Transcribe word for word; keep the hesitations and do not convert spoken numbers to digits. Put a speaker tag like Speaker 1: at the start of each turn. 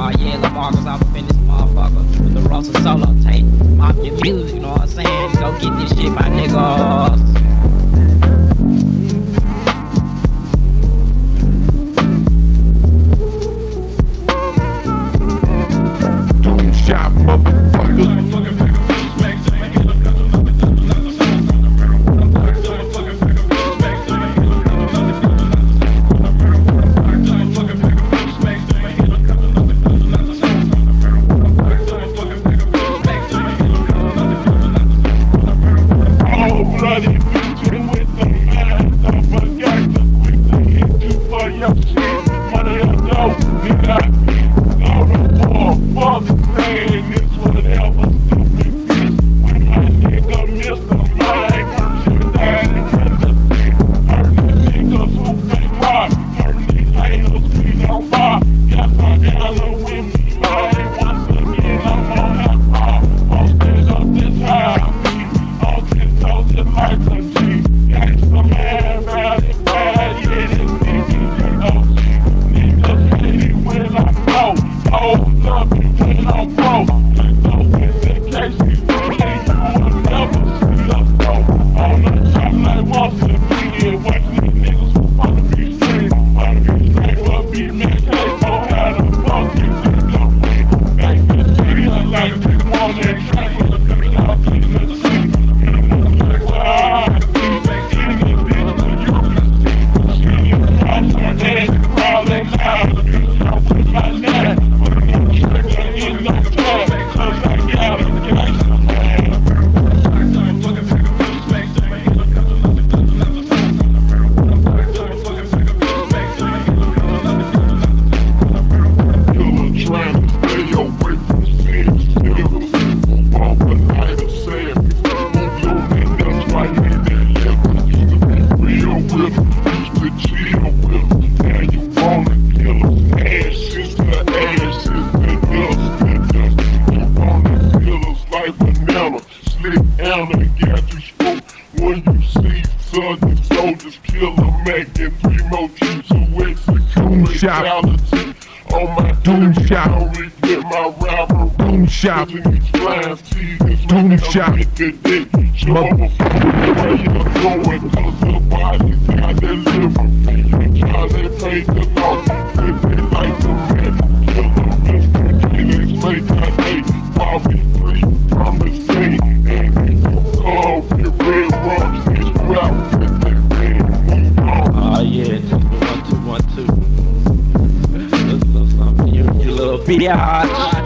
Speaker 1: Oh yeah, LaMarcus, I'm up in this motherfucker with the Russell solo tape. Mop your views, you know what I'm saying? Go get this shit, my niggas.
Speaker 2: Shot motherfuckers. When you see Southern soldiers kill a Mac and three more troops to execute fatality. On my doom shot, I don't regret my rapper. Doom shot, these flying seasons, doom shot. Motherfucker, where you going? Cause the bodies got their liver. How they pay the law, if they like the man. Kill them, mister Felix, make that day. Bobby free from the scene. And we go call with red rocks. It's rap with that red.
Speaker 1: Oh yeah, just the one, two, one, two. Little something, you, you little bitch.